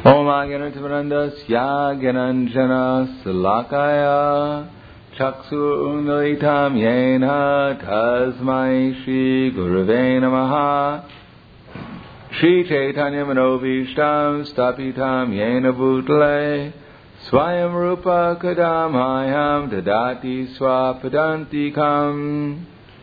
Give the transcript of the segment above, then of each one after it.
Om Agyanatimarandasya Gyananjana Salakaya Chaksu Undalitam Yena Tasmai Shri Gurave Namaha Shri Chaitanya Manobhishtam Stapitam Yena Bhutale Swayam Rupa Kadamhayam Dadati Swapadantikam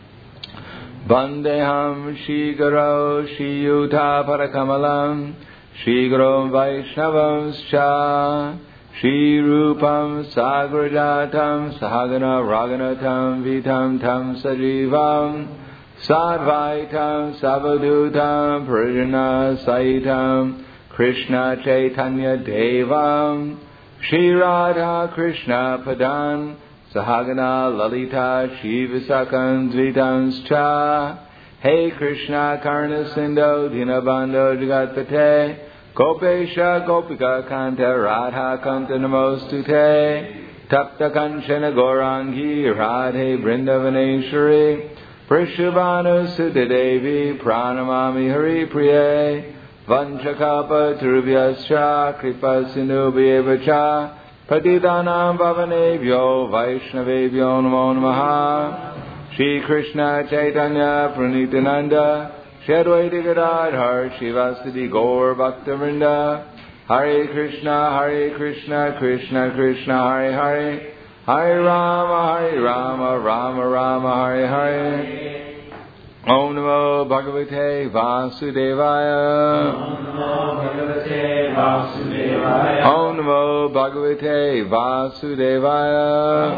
Vandeham Shri Guru Shri Yuta Parakamalam Shri Guru Vaishnavam Scha Shri Rupam Sagrajatam Sahagana Raganatam Vitam Tam Sajivam Sadvaitam Savadutam Purjana Saitam Krishna Chaitanya Devam Shri Radha Krishna Padan Sahagana Lalita Shivasakan Dvitam Scha Hey Krishna Karna Sindhu Dinabandho Jagatpate Gopesha Gopika Kanta Radha Kanta Namostute Tapta Kanchana Gaurangi Radhe Vrindavaneshwari Prishabhanu Sudha Devi Pranamami Hari Priye Vanchakapa Turubhyascha Kripa Sindhubhyevacha Patitanam Bhavanebhyo Vaishnavebhyo Namo Namaha Shri Krishna Chaitanya Pranitananda Shri Advaita Gadadhar Shivasati Gaur Bhaktivinoda Hare Krishna Krishna Krishna Hare Hare Hare Rama Rama Rama Hare Hare Om Namo Bhagavate Vasudevaya Om Namo Bhagavate Vasudevaya Om Namo Bhagavate Vasudevaya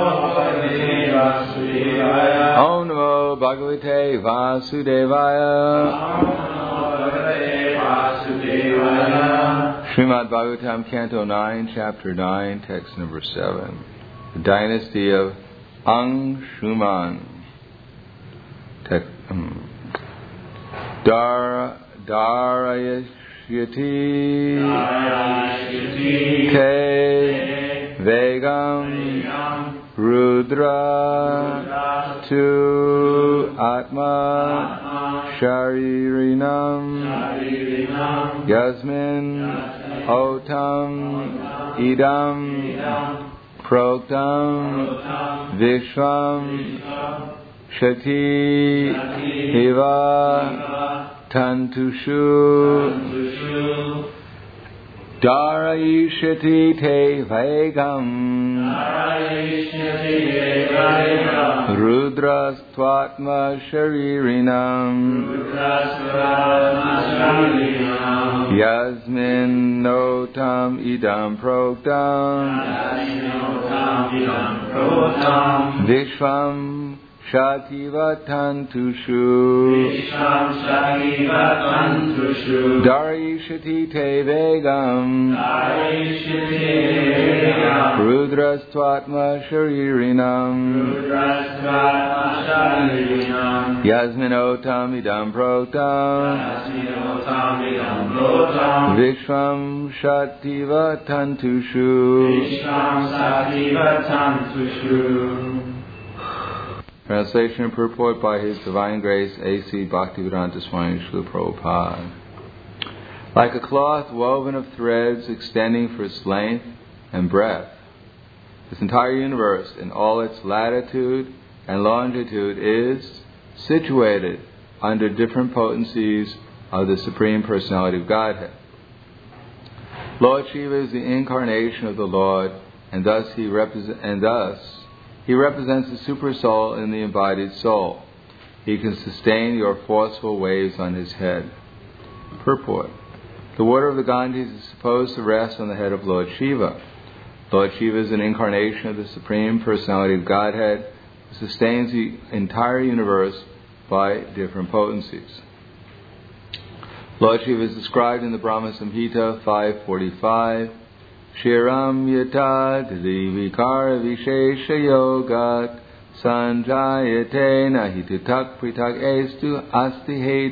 Om Namo Bhagavate Vasudevaya Om Namo Bhagavate Vasudevaya Srimad Bhagavatam Canto 9, Chapter 9, Text number 7. The Dynasty of Anshuman. Darayashyati Te Vegam Rudra Tu Atma Sharirinam Yasmin Otam Idam Proktam Vishvam Shati Eva Tantushu Darayishyati Te Vegam Rudrastvatma Sharirinam Yasmin Notam Idam Proktam Vishvam Shativa Tantushu Darayishyati Te Vegam Rudrastvatma Sharirinam Yasminotam Idam Proktam Vishvam Shativa Tantushu. Translation and purport by His Divine Grace A.C. Bhaktivedanta Swami Srila Prabhupada. Like a cloth woven of threads extending for its length and breadth, this entire universe in all its latitude and longitude is situated under different potencies of the Supreme Personality of Godhead. Lord Shiva is the incarnation of the Lord, and thus He represents the super soul in the embodied soul. He can sustain your forceful waves on his head. Purport. The water of the Ganges is supposed to rest on the head of Lord Shiva. Lord Shiva is an incarnation of the Supreme Personality of Godhead who sustains the entire universe by different potencies. Lord Shiva is described in the Brahma Samhita 545. Shiram yata drivikar vishesha yogat sanjayate nahititak pritak estu asti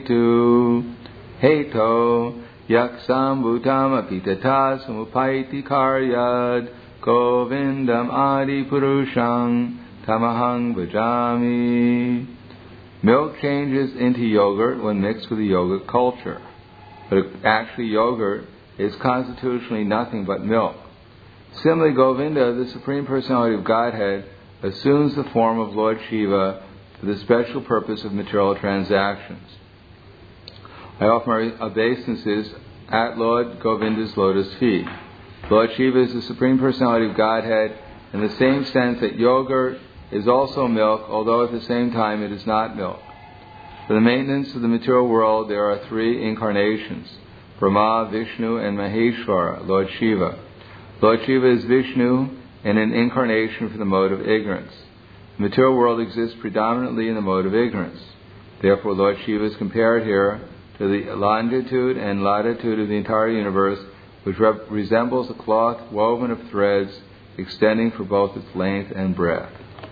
heto yaksam bhutam apitata sumupaiti karyad govindam adi purusham tamahang bhajami. Milk changes into yogurt when mixed with the yogurt culture. But actually yogurt is constitutionally nothing but milk. Similarly, Govinda, the Supreme Personality of Godhead, assumes the form of Lord Shiva for the special purpose of material transactions. I offer my obeisances at Lord Govinda's lotus feet. Lord Shiva is the Supreme Personality of Godhead in the same sense that yogurt is also milk, although at the same time it is not milk. For the maintenance of the material world, there are three incarnations: Brahma, Vishnu, and Maheshwara, Lord Shiva. Lord Shiva is Vishnu and an incarnation for the mode of ignorance. The material world exists predominantly in the mode of ignorance. Therefore, Lord Shiva is compared here to the longitude and latitude of the entire universe, which resembles a cloth woven of threads extending for both its length and breadth.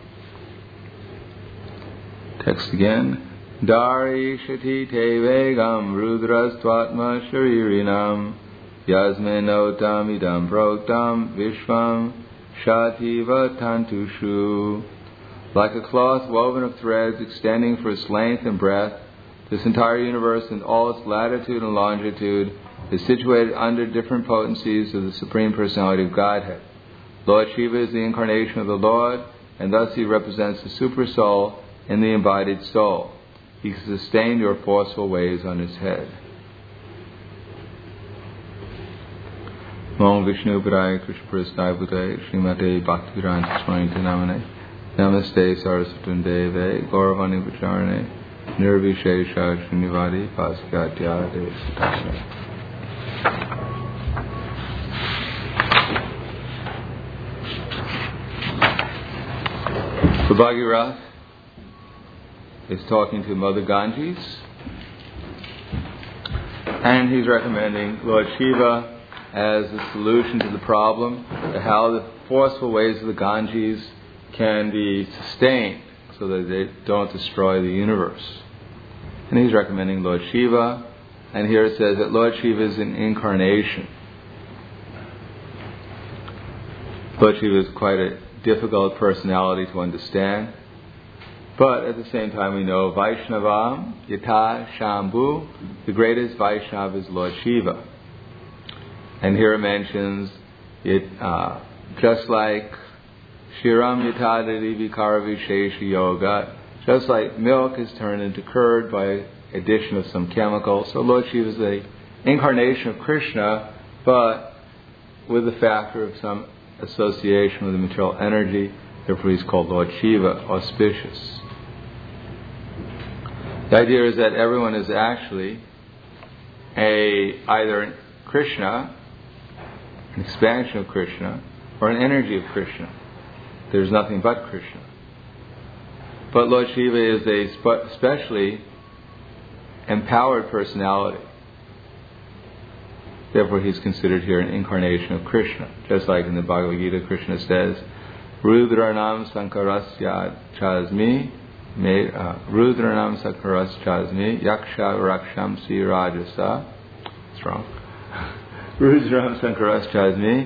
Text again. Dari shati te vegam rudras tvatma sharirinam yasmenotam idam proktam vishvam shativa tantushu. Like a cloth woven of threads extending for its length and breadth, this entire universe and all its latitude and longitude is situated under different potencies of the Supreme Personality of Godhead. Lord Shiva is the incarnation of the Lord, and thus he represents the Super Soul in the embodied soul. He sustained your forceful waves on his head. Om Vishnu Padaya Krishna Prasthaya Bhutaya Srimate Bhaktivedanta Swami Namane Namaste Saraswati Deve Gauravani Vacharane Nirvishesha Srinivadi Paskatya Devasatashna. The Bhagirath is talking to Mother Ganges, and he's recommending Lord Shiva as a solution to the problem, to how the forceful waves of the Ganges can be sustained so that they don't destroy the universe. And he's recommending Lord Shiva, and here it says that Lord Shiva is an incarnation. Lord Shiva is quite a difficult personality to understand, but at the same time we know Vaishnavam, Yata Shambhu, the greatest Vaishnava is Lord Shiva. And here it mentions it, just like Shiram Yatadadi Vikara Vishesha Yoga, just like milk is turned into curd by addition of some chemical. So Lord Shiva is the incarnation of Krishna, but with the factor of some association with the material energy. Therefore he's called Lord Shiva, auspicious. The idea is that everyone is actually either Krishna, an expansion of Krishna, or an energy of Krishna. There's nothing but Krishna. But Lord Shiva is a specially empowered personality. Therefore he's considered here an incarnation of Krishna. Just like in the Bhagavad Gita, Krishna says, Rudranam Sankarasya Chasmi, Rudranam Sankaras Chasmi, Yaksha Rakshamsi Rajasa. It's wrong. Rudranam Sankaras Chasmi,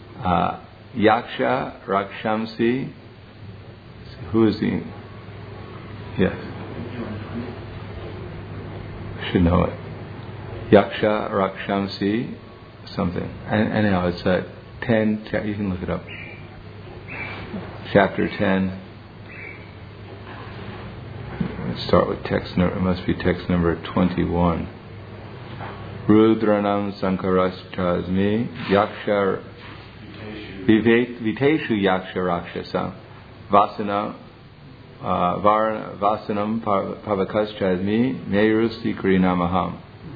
Yaksha Rakshamsi. Who is the? Yes. I should know it. Yaksha Rakshamsi something. And anyhow, it's at 10, you can look it up. Chapter 10. Let's start with text number, it must be text number 21. Rudranam Sankarashchasmi Yaksha Viteshu Yaksha Rakshasam Vasanam Pavakaschasmi Merusi Namaham.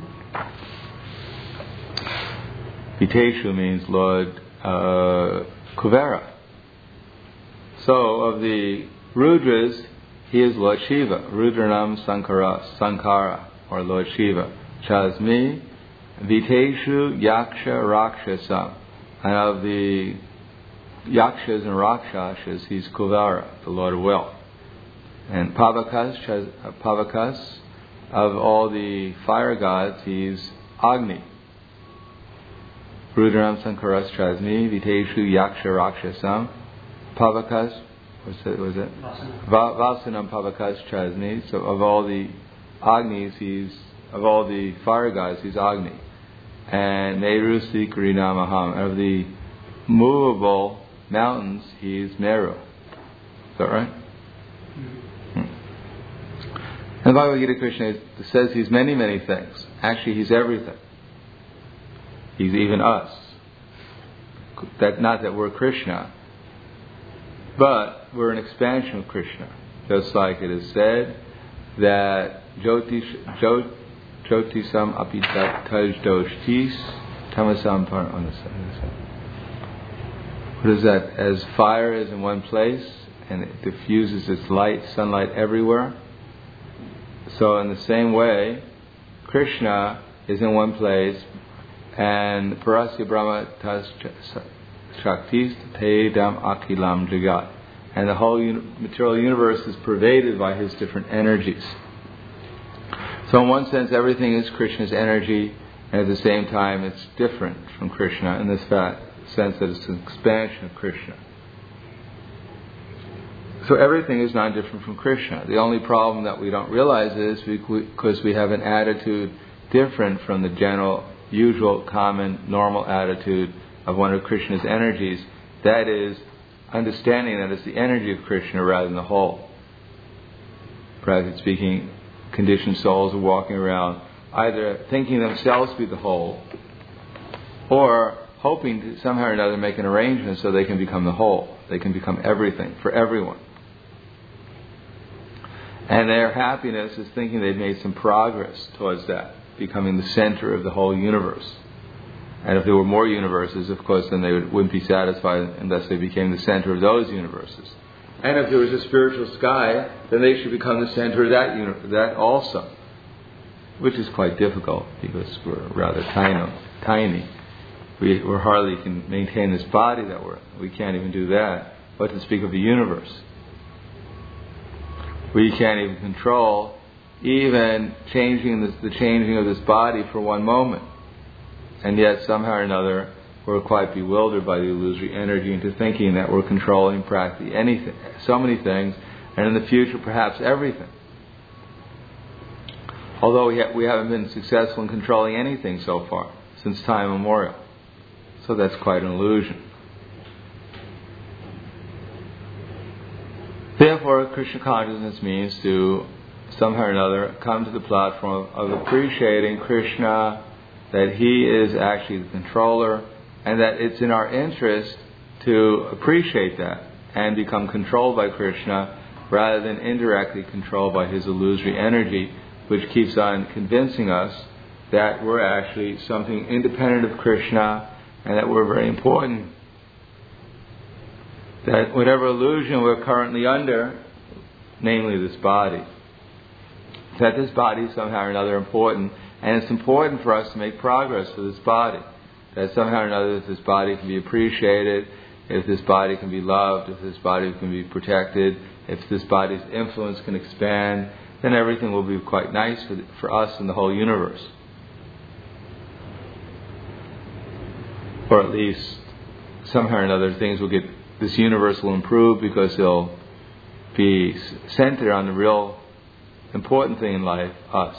Viteshu means Lord Kuvera. So of the Rudras, he is Lord Shiva. Rudranam Sankara, or Lord Shiva. Chasmi Viteshu Yaksha Rakshasam. And of the Yakshas and Rakshasas, he's Kuvara, the Lord of Wealth. And Pavakas, of all the fire gods, he's Agni. Rudranam Sankaras Chasmi Viteshu Yaksha Rakshasam. Pavakas, was it? Vasanam Pavakas Chasmi. So of all the Agnis, of all the fire gods, he's Agni. And Merusi Karinamaham. Of the movable mountains, he's Meru. Is that right? And the Bhagavad Gita, Krishna says he's many, many things. Actually, he's everything. He's even us. Not that we're Krishna, but we're an expansion of Krishna. Just like it is said that Jyotisam apitajdoshtis tamasam paranasam. What is that? As fire is in one place and it diffuses its light, sunlight everywhere, so in the same way, Krishna is in one place, and Parasya Brahma Tas Shaktis Tedam Akilam Jagat. And the whole material universe is pervaded by his different energies. So in one sense, everything is Krishna's energy, and at the same time, it's different from Krishna in this sense that it's an expansion of Krishna. So everything is not different from Krishna. The only problem that we don't realize is because we have an attitude different from the general, usual, common, normal attitude of one of Krishna's energies. That is, understanding that it's the energy of Krishna rather than the whole. Practically speaking, conditioned souls are walking around either thinking themselves to be the whole or hoping to somehow or another make an arrangement so they can become the whole. They can become everything for everyone. And their happiness is thinking they've made some progress towards that, becoming the center of the whole universe. And if there were more universes, of course, then they wouldn't be satisfied unless they became the center of those universes. And if there was a spiritual sky, then they should become the center of that also. Which is quite difficult because we're rather tiny. We hardly can maintain this body that we can't even do that. What to speak of the universe? We can't even control even the changing of this body for one moment. And yet somehow or another we're quite bewildered by the illusory energy into thinking that we're controlling practically anything, so many things, and in the future perhaps everything. Although we haven't been successful in controlling anything so far, since time immemorial. So that's quite an illusion. Therefore, Krishna consciousness means to somehow or another come to the platform of appreciating Krishna, that he is actually the controller, and that it's in our interest to appreciate that and become controlled by Krishna rather than indirectly controlled by his illusory energy, which keeps on convincing us that we're actually something independent of Krishna and that we're very important. That whatever illusion we're currently under, namely this body, that this body is somehow or another important, and it's important for us to make progress with this body. That somehow or another this body can be appreciated, if this body can be loved, if this body can be protected, if this body's influence can expand, then everything will be quite nice for us and the whole universe. Or at least somehow or another this universe will improve because it'll be centered on the real important thing in life, us.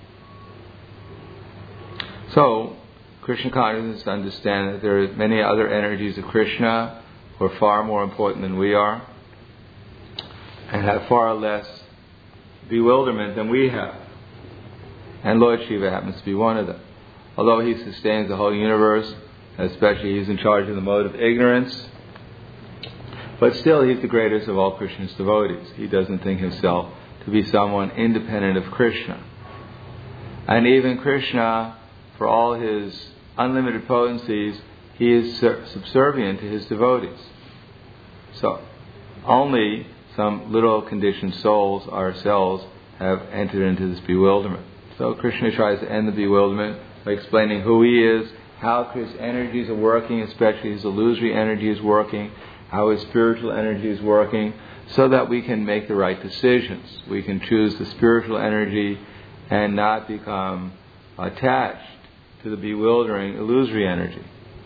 So, Krishna consciousness to understand that there are many other energies of Krishna who are far more important than we are and have far less bewilderment than we have. And Lord Shiva happens to be one of them. Although he sustains the whole universe, especially he's in charge of the mode of ignorance, but still he's the greatest of all Krishna's devotees. He doesn't think himself to be someone independent of Krishna. And even Krishna, for all his unlimited potencies, he is subservient to his devotees. So, only some little conditioned souls, ourselves, have entered into this bewilderment. So Krishna tries to end the bewilderment by explaining who he is, how his energies are working, especially his illusory energy is working, how his spiritual energy is working, so that we can make the right decisions. We can choose the spiritual energy and not become attached to the bewildering illusory energy.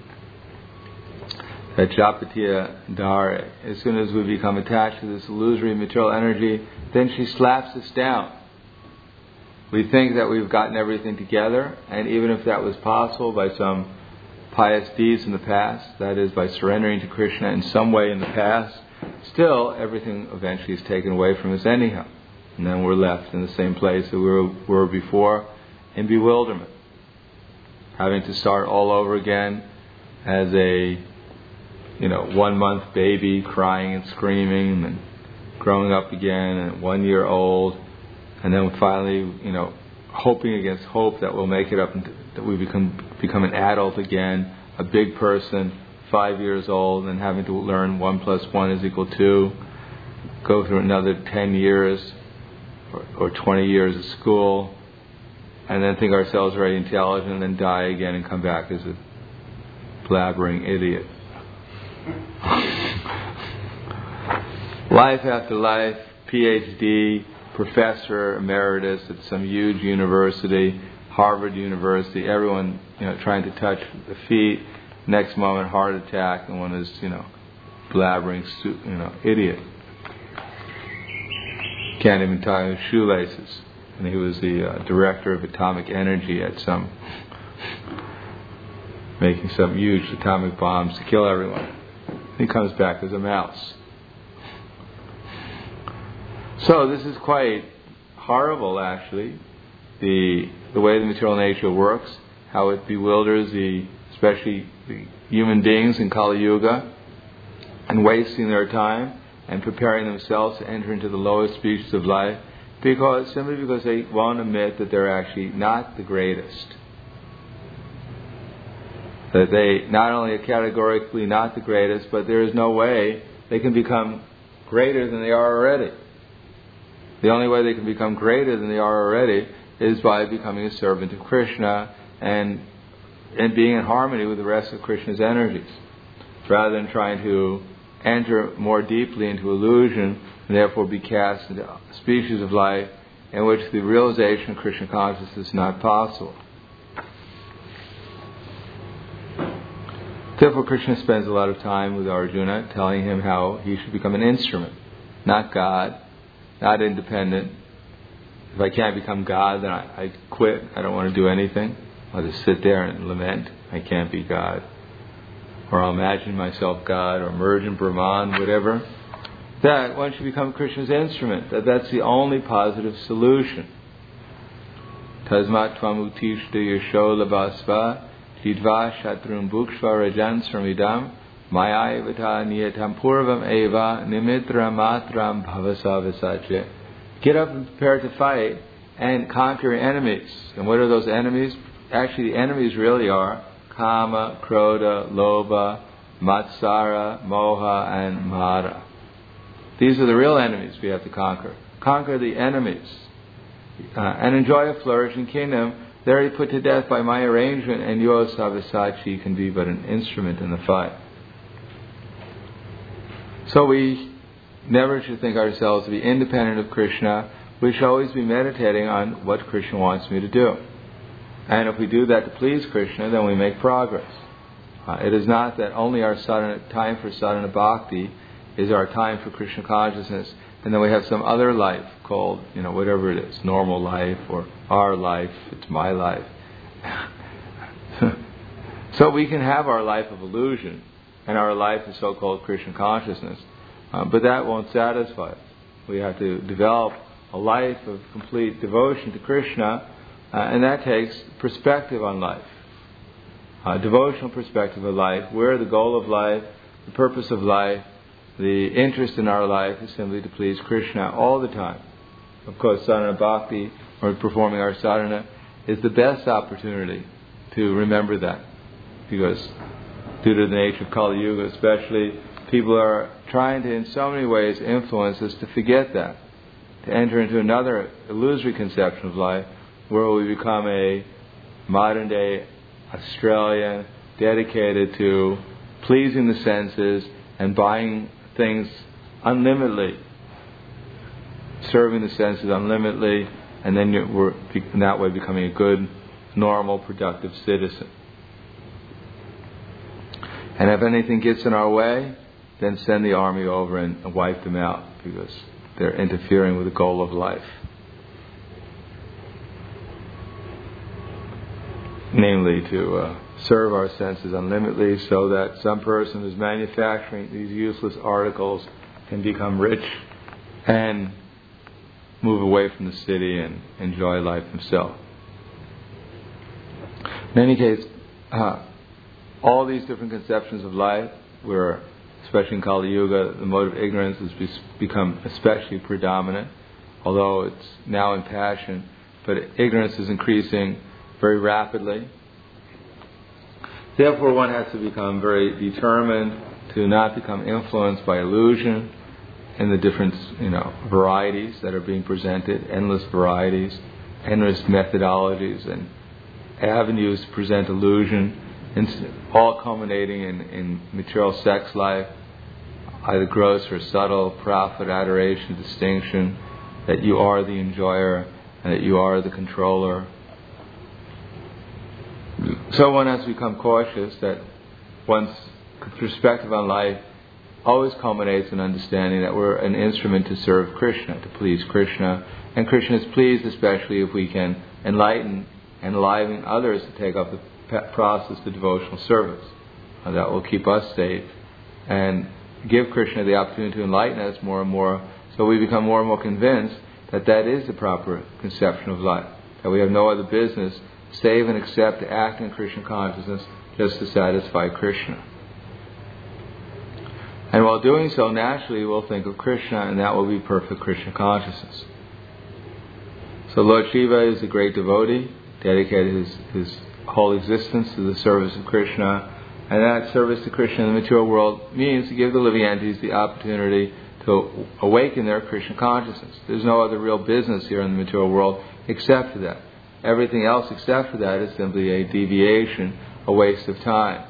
That Japatiya Dare. As soon as we become attached to this illusory material energy, then she slaps us down. we think that we've gotten everything together, and even if that was possible by some pious deeds in the past, that is, by surrendering to Krishna in some way in the past, still everything eventually is taken away from us anyhow. And then we're left in the same place that we were before, in bewilderment, having to start all over again as a 1-month baby, crying and screaming, and growing up again at 1 year old, and then finally, hoping against hope that we'll make it up, and that we become an adult again, a big person, 5 years old, and having to learn 1 + 1 = 2, go through another 10 years or 20 years of school, and then think ourselves very intelligent, and then die again and come back as a blabbering idiot. Life after life, PhD, professor emeritus at some huge university, Harvard University, everyone trying to touch the feet. Next moment, heart attack, and one is blabbering idiot. Can't even tie his shoelaces. And he was the director of atomic energy at making some huge atomic bombs to kill everyone. He comes back as a mouse. So this is quite horrible, actually, the way the material nature works, how it bewilders especially the human beings in Kali Yuga, and wasting their time and preparing themselves to enter into the lowest species of life, simply because they won't admit that they're actually not the greatest. That they not only are categorically not the greatest, but there is no way they can become greater than they are already. The only way they can become greater than they are already is by becoming a servant of Krishna and being in harmony with the rest of Krishna's energies, rather than trying to enter more deeply into illusion and therefore be cast into a species of life in which the realization of Krishna consciousness is not possible. Therefore, Krishna spends a lot of time with Arjuna, telling him how he should become an instrument, not God, not independent. If I can't become God, then I quit. I don't want to do anything. I'll just sit there and lament. I can't be God. Or I'll imagine myself God, or merge in Brahman, whatever. That one should become Krishna's instrument. That's the only positive solution. Tasmat tvam utishta yasho labasva jidva shatrum bhukshva rajan sramidam maya vata niyatam purvam eva nimitra matram bhavasa visache. Get up and prepare to fight and conquer your enemies. And what are those enemies? Actually, the enemies really are Kama, Krodha, Lobha, Matsara, Moha, and Mara. These are the real enemies we have to conquer. Conquer the enemies. And enjoy a flourishing kingdom. There he put to death by my arrangement, and Yo Savisachi can be but an instrument in the fight. So we never should think ourselves to be independent of Krishna. We should always be meditating on what Krishna wants me to do. And if we do that to please Krishna, then we make progress. It is not that only our time for sadhana bhakti is our time for Krishna consciousness, and then we have some other life called, whatever it is, normal life or our life, it's my life. So we can have our life of illusion, and our life is so-called Krishna consciousness, but that won't satisfy us. We have to develop a life of complete devotion to Krishna, and that takes perspective on life. Devotional perspective of life, where the goal of life, the purpose of life, the interest in our life is simply to please Krishna all the time. Of course, sadhana bhakti, or performing our sadhana, is the best opportunity to remember that. Because due to the nature of Kali Yuga especially, people are trying to in so many ways influence us to forget that. To enter into another illusory conception of life, where we become a modern-day Australian dedicated to pleasing the senses and buying things unlimitedly, serving the senses unlimitedly, and then we're in that way becoming a good, normal, productive citizen. And if anything gets in our way, then send the army over and wipe them out, because they're interfering with the goal of life. namely to serve our senses unlimitedly, so that some person who's manufacturing these useless articles can become rich and move away from the city and enjoy life himself. In any case, all these different conceptions of life, where, especially in Kali Yuga, the mode of ignorance has become especially predominant, although it's now in passion, but ignorance is increasing very rapidly. Therefore, one has to become very determined to not become influenced by illusion in the different, varieties that are being presented, endless varieties, endless methodologies and avenues to present illusion, and all culminating in material sex life, either gross or subtle, profit, adoration, distinction, that you are the enjoyer and that you are the controller. So one has to become cautious that one's perspective on life always culminates in understanding that we're an instrument to serve Krishna, to please Krishna. And Krishna is pleased especially if we can enlighten and enliven others to take up the process of devotional service. And that will keep us safe and give Krishna the opportunity to enlighten us more and more, so we become more and more convinced that that is the proper conception of life, that we have no other business save and except to act in Krishna consciousness just to satisfy Krishna. And while doing so, naturally we'll think of Krishna, and that will be perfect Krishna consciousness. So Lord Shiva is a great devotee, dedicated his whole existence to the service of Krishna, and that service to Krishna in the material world means to give the living entities the opportunity to awaken their Krishna consciousness. There's no other real business here in the material world except for that. Everything else except for that is simply a deviation, a waste of time.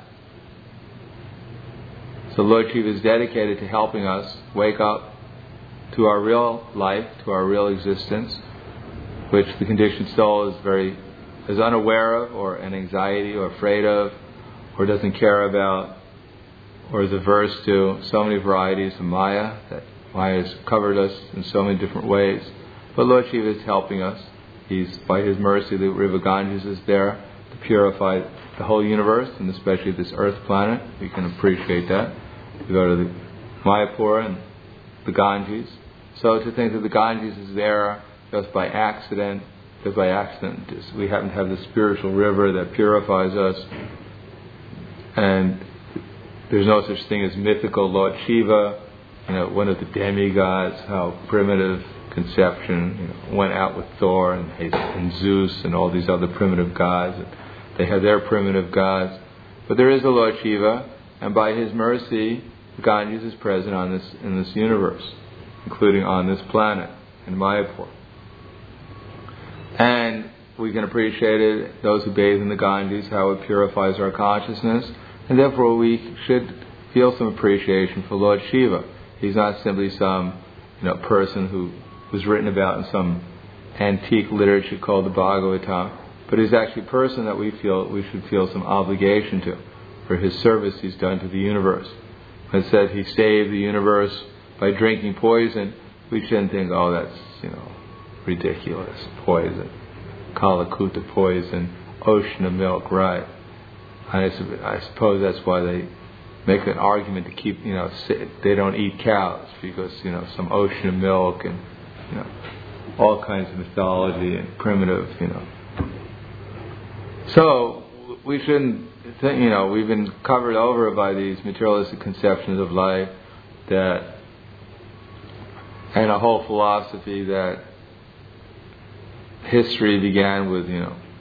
So Lord Shiva is dedicated to helping us wake up to our real life, to our real existence, which the conditioned soul is unaware of, or an anxiety, or afraid of, or doesn't care about, or is averse to so many varieties of Maya, that Maya has covered us in so many different ways. But Lord Shiva is helping us. He's, by His mercy, the river Ganges is there to purify the whole universe, and especially this earth planet. We can appreciate that. We go to the Mayapur and the Ganges. So to think that the Ganges is there just by accident, we happen to have the spiritual river that purifies us, and there's no such thing as mythical Lord Shiva, one of the demigods, how primitive conception, went out with Thor and Zeus and all these other primitive gods. They have their primitive gods. But there is a Lord Shiva, and by His mercy, the Ganges is present in this universe, including on this planet, in Mayapur. And we can appreciate it, those who bathe in the Ganges, how it purifies our consciousness, and therefore we should feel some appreciation for Lord Shiva. He's not simply some person who was written about in some antique literature called the Bhagavatam, but he's actually a person that we should feel some obligation to for his service he's done to the universe. When it says he saved the universe by drinking poison, we shouldn't think, oh, that's ridiculous, poison, Kalakuta poison, ocean of milk, right? I suppose that's why they make an argument to keep, they don't eat cows because, some ocean of milk and, all kinds of mythology and primitive, So we shouldn't think, we've been covered over by these materialistic conceptions of life and a whole philosophy that history began with,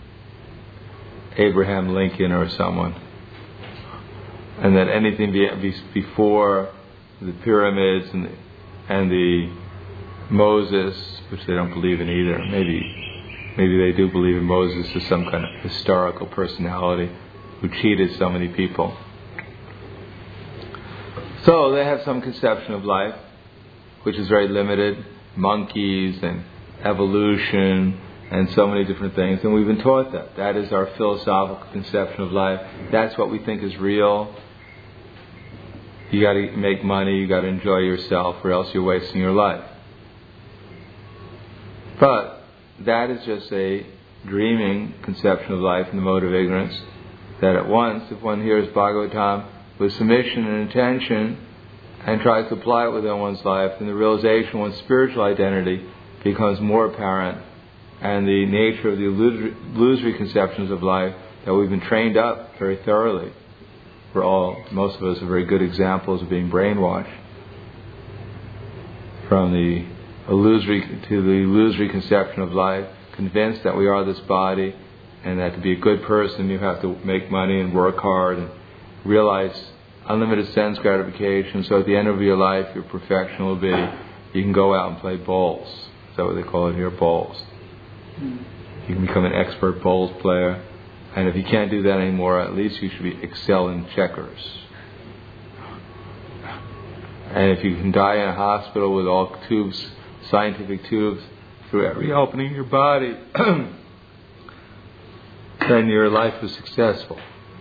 Abraham Lincoln or someone, and that anything before the pyramids and the Moses, which they don't believe in either. Maybe they do believe in Moses as some kind of historical personality who cheated so many people. So they have some conception of life which is very limited, monkeys and evolution and so many different things, and we've been taught that. That is our philosophical conception of life. That's what we think is real. You got to make money, you got to enjoy yourself, or else you're wasting your life. But that is just a dreaming conception of life in the mode of ignorance, that at once, if one hears Bhagavatam with submission and intention and tries to apply it within one's life, then the realization of one's spiritual identity becomes more apparent, and the nature of the illusory conceptions of life that we've been trained up very thoroughly. Most of us are very good examples of being brainwashed from the illusory conception of life, convinced that we are this body, and that to be a good person you have to make money and work hard and realize unlimited sense gratification. So at the end of your life, your perfection will be you can go out and play bowls. Is that what they call it here? Bowls. You can become an expert bowls player, and if you can't do that anymore, at least you should excel in checkers. And if you can die in a hospital with all tubes, scientific tubes, through every opening in your body, then your life was successful.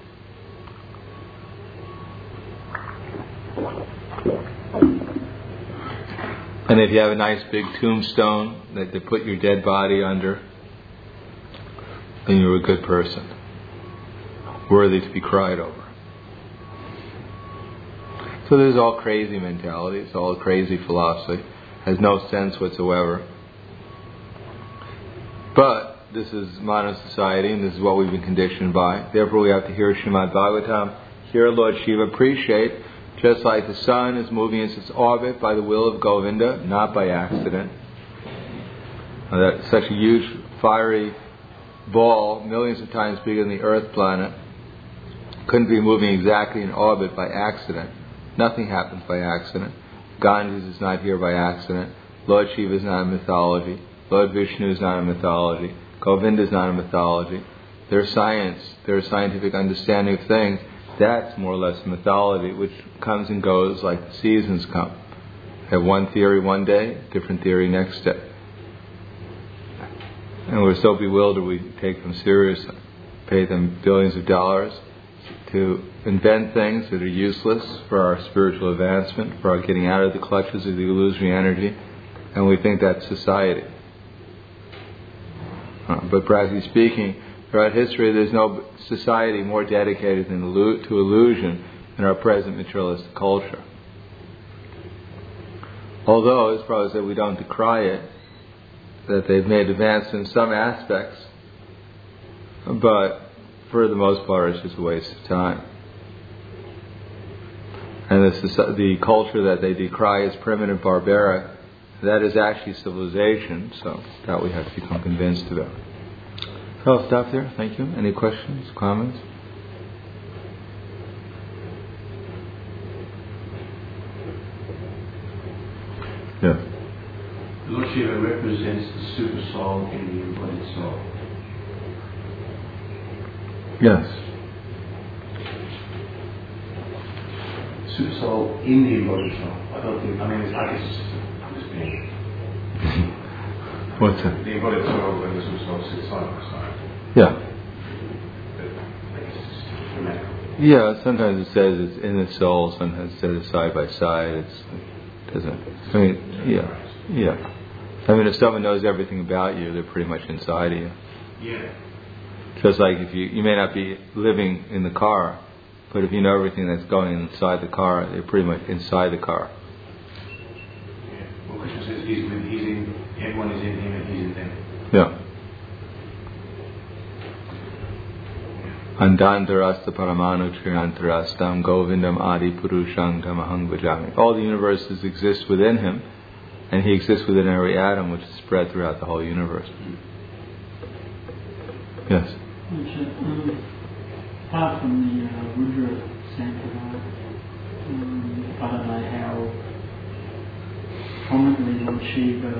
And if you have a nice big tombstone that they put your dead body under, then you're a good person, worthy to be cried over. So there's all crazy mentality, it's all crazy philosophy, has no sense whatsoever. But this is modern society, and this is what we've been conditioned by. Therefore we have to hear Srimad Bhagavatam, hear Lord Shiva, appreciate, just like the sun is moving in its orbit by the will of Govinda, not by accident. That such a huge fiery ball, millions of times bigger than the Earth planet, couldn't be moving exactly in orbit by accident. Nothing happens by accident. Gandhi is not here by accident. Lord Shiva is not a mythology. Lord Vishnu is not a mythology. Govinda is not a mythology. There's science, there's scientific understanding of things. That's more or less mythology, which comes and goes like the seasons come. Have one theory one day, different theory next day. And we're so bewildered we take them seriously. Pay them billions of dollars to invent things that are useless for our spiritual advancement, for our getting out of the clutches of the illusory energy, and we think that's society. But practically speaking, throughout history there's no society more dedicated to illusion than our present materialistic culture. Although, as Prabhupada said, we don't decry it, that they've made advances in some aspects, but for the most part it's just a waste of time. And the culture that they decry as primitive, barbaric, that is actually civilization, so that we have to become convinced about. So I'll stop there. Thank you. Any questions, comments? Yeah. Lord Shiva represents the super soul in the embodied soul. Yes. Super soul in the embodied soul. I guess I'm just being. What's that? The embodied soul and the super soul sit side by side. Yeah. But I guess it's just grammatical. Yeah, sometimes it says it's in the soul, sometimes it says side by side. It doesn't. I mean, yeah. I mean, if someone knows everything about you, they're pretty much inside of you. Yeah. Just like if you may not be living in the car, but if you know everything that's going inside the car, they're pretty much inside the car. Yeah. Well, Krishna says everyone is in him and he's in them. Yeah. Andantarasta paramanu triyantarastam govindam adi purusham tamahang bhajami. All the universes exist within him, and he exists within every atom, which is spread throughout the whole universe. Yes? Apart from the Rudra Sampradaya, I don't know how prominently Lord Shiva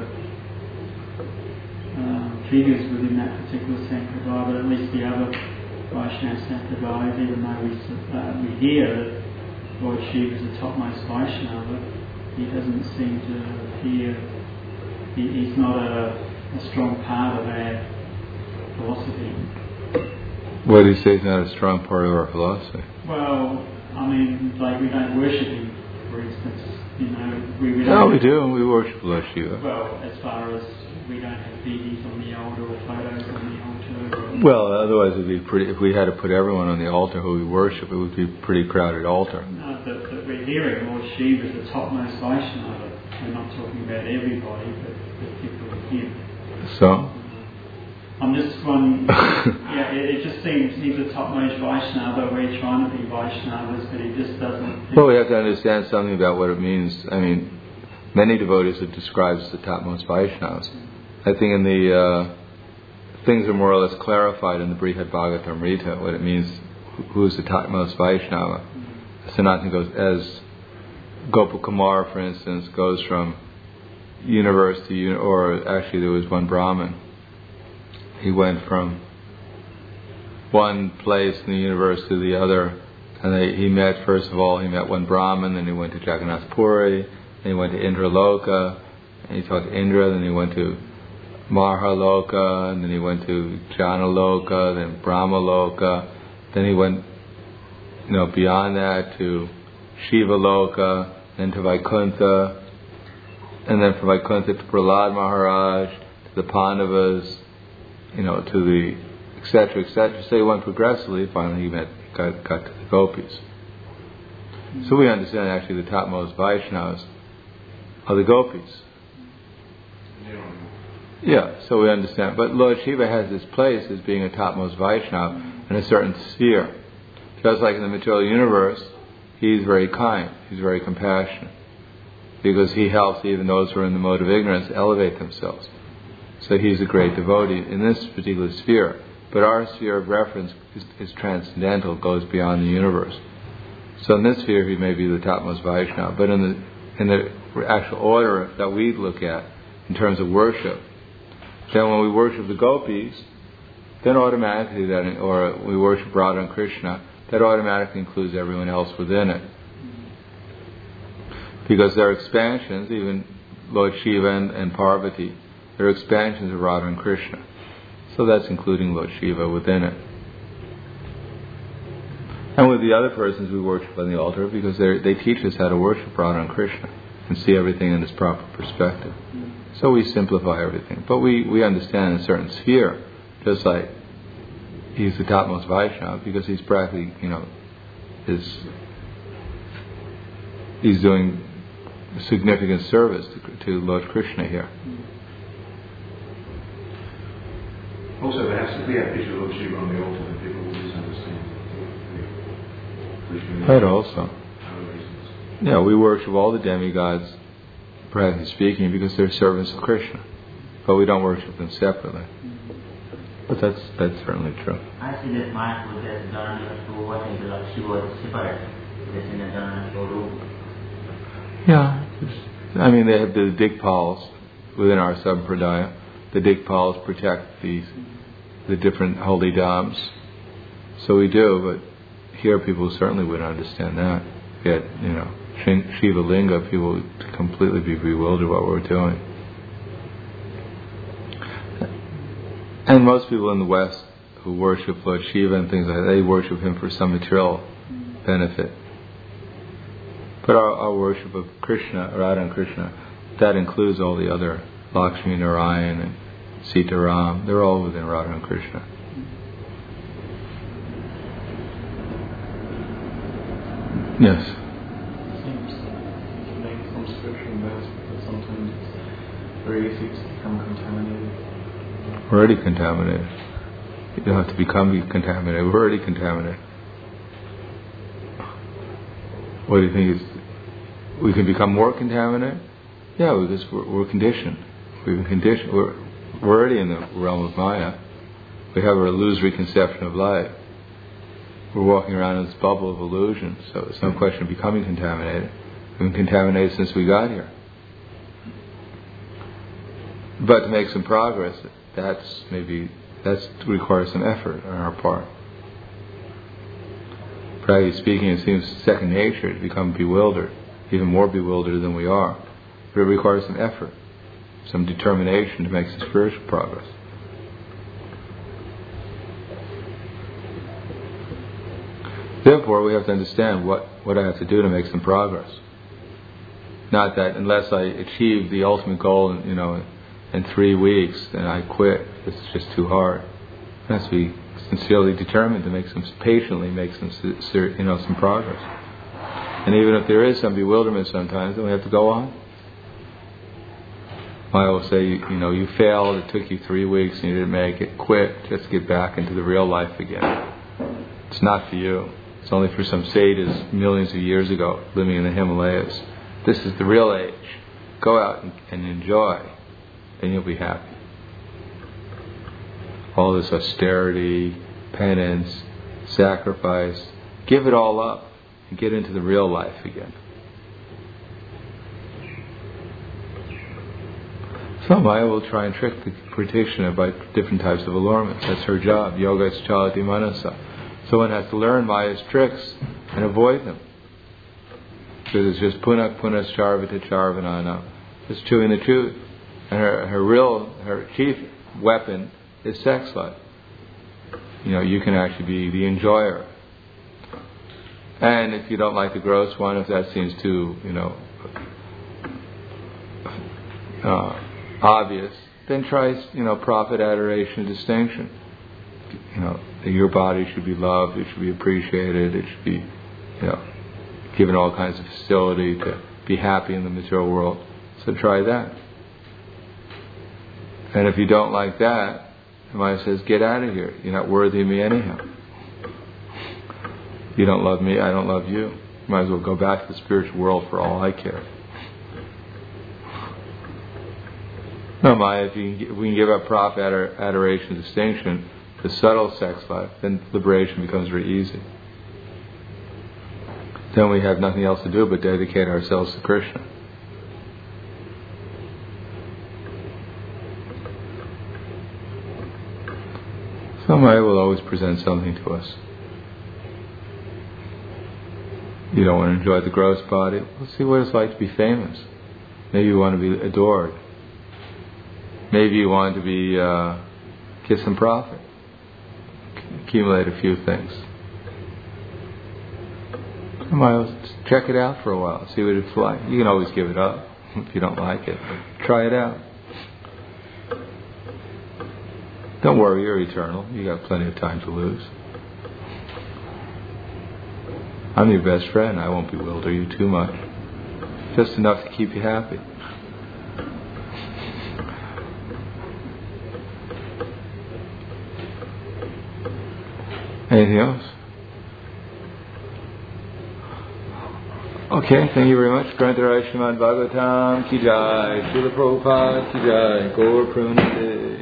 figures within that particular Sampradaya, but at least the other Vaishnava Sampradayas, even though we hear that Lord Shiva is the topmost Vaishnava, he doesn't seem to appear, he's not a strong part of our philosophy. What do you say is not a strong part of our philosophy? Well, I mean, like we don't worship him, for instance. We do. We worship Lord Shiva. Well, as far as we don't have deities on the altar or photos on the altar. sure. Well, otherwise it'd be pretty. If we had to put everyone on the altar who we worship, it would be a pretty crowded altar. No, but we're hearing Lord Shiva is the topmost Vaishnava. We're not talking about everybody, but particularly him. So? I'm just one. Yeah, it just seems he's the topmost Vaishnava. We're trying to be Vaishnavas, but he just doesn't. Well, we have to understand something about what it means. I mean, many devotees have described as the topmost Vaishnavas. I think in the things are more or less clarified in the Brihad Bhagavatamrita, what it means, who is the topmost Vaishnava. Sanatana goes, as Gopakumar, for instance, goes from universe to or actually there was one Brahmin. He went from one place in the universe to the other, and he met, first of all, he met one Brahmin, then he went to Jagannath Puri, then he went to Indraloka, and he talked to Indra, then he went to Mahaloka, and then he went to Janaloka, then Brahmaloka, then he went, beyond that to Shiva Loka, then to Vaikuntha, and then from Vaikuntha to Prahlad Maharaj, to the Pandavas, to the etc., etc. So he went progressively. Finally, he got to the gopis. So we understand actually the topmost Vaishnavas are the gopis. Yeah, so we understand. But Lord Shiva has his place as being a topmost Vaishnava in a certain sphere. Just like in the material universe, he's very kind, he's very compassionate, because he helps even those who are in the mode of ignorance elevate themselves. So he's a great devotee in this particular sphere. But our sphere of reference is transcendental, goes beyond the universe. So in this sphere he may be the topmost Vaishnava. But in the actual order that we look at, in terms of worship, then when we worship the gopis, then automatically or we worship Radha and Krishna, that automatically includes everyone else within it. Because they're expansions, even Lord Shiva and Parvati, they're expansions of Radha and Krishna. So that's including Lord Shiva within it. And with the other persons we worship on the altar, because they teach us how to worship Radha and Krishna and see everything in its proper perspective. So we simplify everything. But we understand a certain sphere, just like he's the topmost Vaishnava, because he's practically, he's doing significant service to Lord Krishna here. Also, perhaps if we have picture of Lord Shiva on the altar, then people will misunderstand. That also. Yeah, we worship all the demigods, practically speaking, because they're servants of Krishna. But we don't worship them separately. But that's certainly true. I see that Mahaprabhu has done to worship the Lord Shiva separate. This in a Dharana Swarup. Yeah. They have the Dikpals within our Sampradaya. The Dikpals protect the different holy dhams. So we do, but here people certainly wouldn't understand that. Yet, Shiva Linga, people would completely be bewildered what we're doing. And most people in the West who worship Lord Shiva and things like that, they worship him for some material benefit. But our worship of Krishna, Radha and Krishna, that includes all the other, Lakshmi Narayan and Sitaram, they're all within Radha and Krishna. Yes? It seems to make some scriptural verse, but sometimes it's very easy to become contaminated. We're already contaminated. You don't have to become contaminated. We're already contaminated. What do you think is... We can become more contaminated? Yeah, because we're conditioned. We've been conditioned. We're already in the realm of Maya. We have an illusory conception of life. We're walking around in this bubble of illusion, so it's no question of becoming contaminated. We've been contaminated since we got here. But to make some progress, that requires some effort on our part. Practically speaking, it seems second nature to become bewildered, even more bewildered than we are. But it requires some effort, some determination to make some spiritual progress. Therefore, we have to understand what I have to do to make some progress. Not that unless I achieve the ultimate goal, in 3 weeks, then I quit. It's just too hard. has to be sincerely determined to patiently make some progress. And even if there is some bewilderment sometimes, then we have to go on. I will say, you failed, it took you 3 weeks and you didn't make it, quit, just get back into the real life again. It's not for you. It's only for some sages millions of years ago living in the Himalayas. This is the real age. Go out and enjoy, then you'll be happy. All this austerity, penance, sacrifice, give it all up and get into the real life again. So Maya will try and trick the practitioner by different types of allurements. That's her job. Yoga chalati manasa. So one has to learn Maya's tricks and avoid them. Because it's just punak punas charvata charvanana. Just chewing the truth. And her chief weapon is sex life. You can actually be the enjoyer. And if you don't like the gross one, if that seems too, obvious, then try, profit, adoration, distinction. Your body should be loved, it should be appreciated, it should be, given all kinds of facility to be happy in the material world. So try that. And if you don't like that, Maya says, get out of here. You're not worthy of me anyhow. You don't love me, I don't love you. Might as well go back to the spiritual world for all I care. No, Maya, if we can give up profit, adoration, distinction, the subtle sex life, then liberation becomes very easy. Then we have nothing else to do but dedicate ourselves to Krishna. So Maya will always present something to us. You don't want to enjoy the gross body? Let's see what it's like to be famous. Maybe you want to be adored. Maybe you want to be get some profit. Accumulate a few things. Check it out for a while. See what it's like. You can always give it up if you don't like it. Try it out. Don't worry, you're eternal. You got plenty of time to lose. I'm your best friend. I won't bewilder you too much. Just enough to keep you happy. Anything else? Okay, thank you very much. Grantaraj Srimad Bhagavatam Ki Jai, Srila Prabhupada Ki Jai, Gaur Prunade.